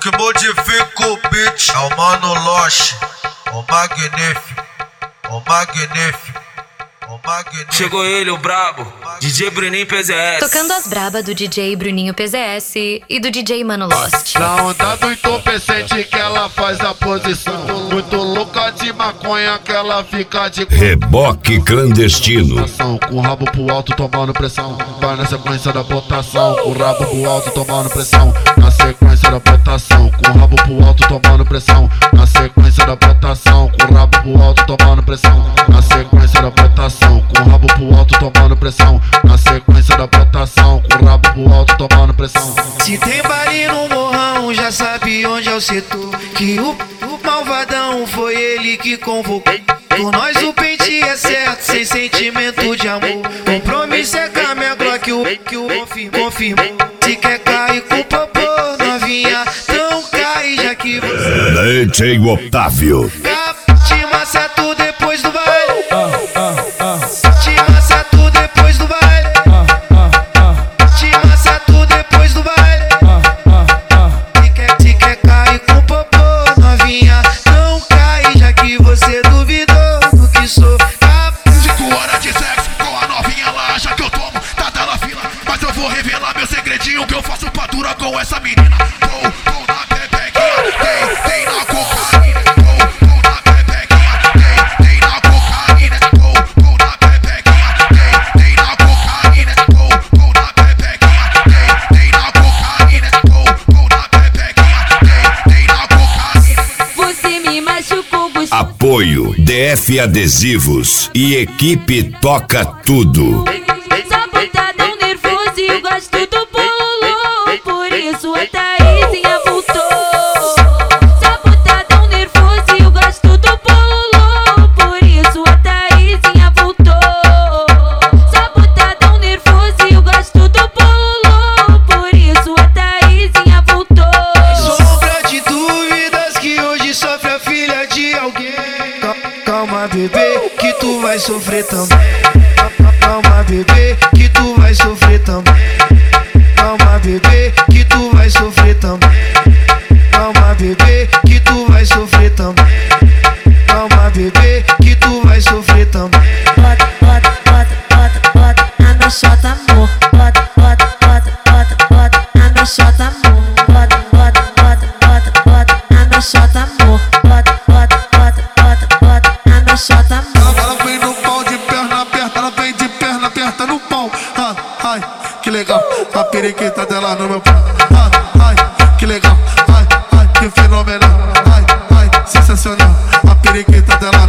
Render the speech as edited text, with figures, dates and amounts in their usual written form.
que modifica o beat é o Mano Loche, o magnífico, o magnífico, o magnífico. Chegou ele, o brabo, DJ Bruninho PZS. Tocando as braba do DJ Bruninho PZS e do DJ Mano Lost. Na onda do entorpecente que ela faz a posição, muito louca de maconha que ela fica de reboque clandestino. Com o rabo pro alto tomando pressão, vai na sequência da botação. Com o rabo pro alto tomando pressão, na sequência da botação. Com o rabo pro alto tomando pressão, na sequência da botação. Com o rabo pro alto tomando pressão, na sequência da botação. Com o rabo pro alto tomando pressão, na sequência da botação. Com o rabo pro alto tomando pressão. Se tem baile no morrão, já sabe onde é o setor. Que o malvadão foi ele que convocou. Por nós o pente é certo, sem sentimento de amor. Compromisso é com a minha Glock, que o confirmou. Se quer cair com o popô, novinha, então cai já que você DJ Otávio. te massa tu depois do baile. Te massa tu depois do baile. Te massa tu depois do baile. Se quer cair com o popô, novinha, não cai já que você duvidou do que sou. 5 horas de sexo com a novinha, ela acha que eu tomo, tá dela fila. Mas eu vou revelar meu segredinho, que eu faço padura com essa menina. Tô na pepequinha, tem na cocaína. Tô na pepequinha, tem na cocaína. Tô na pepequinha, tem na cocaína. Tô na pepequinha, tem na cocaína. Tô na pepequinha, tem na cocaína. Você me machucou, gostou. Apoio DF Adesivos e equipe Toca Tudo. Sabotadão nervoso e eu gosto do bolo. Por isso a Thaisinha voltou. Sabotadão nervoso e eu gosto do bolo. Por isso a Thaisinha voltou. Sabotadão nervoso e eu gosto do bolo. Por isso a Thaisinha voltou. Sombra de dúvidas que hoje sofre a filha de alguém. Calma, bebê, que tu vai sofrer também. Calma, bebê, que tu vai sofrer também. Calma, bebê, que tu vai sofrer também. Calma, bebê, que tu vai sofrer também. Calma, bebê, que tu vai sofrer também. Bota, bota, bota, bota, bota na minha chota, amor. Bota, bota, bota, bota, bota na minha chota, amor. Bota, bota, bota, bota, bota na minha chota, amor. Bota, bota, bota, bota, bota na minha chota, amor. Ela vem no pau de perna aberta, ela vem de perna aberta no pau. Ai, que legal, a periquita dela no meu pau. Ai, que legal, ai, que fenomenal. Ai, sensacional, a periquita dela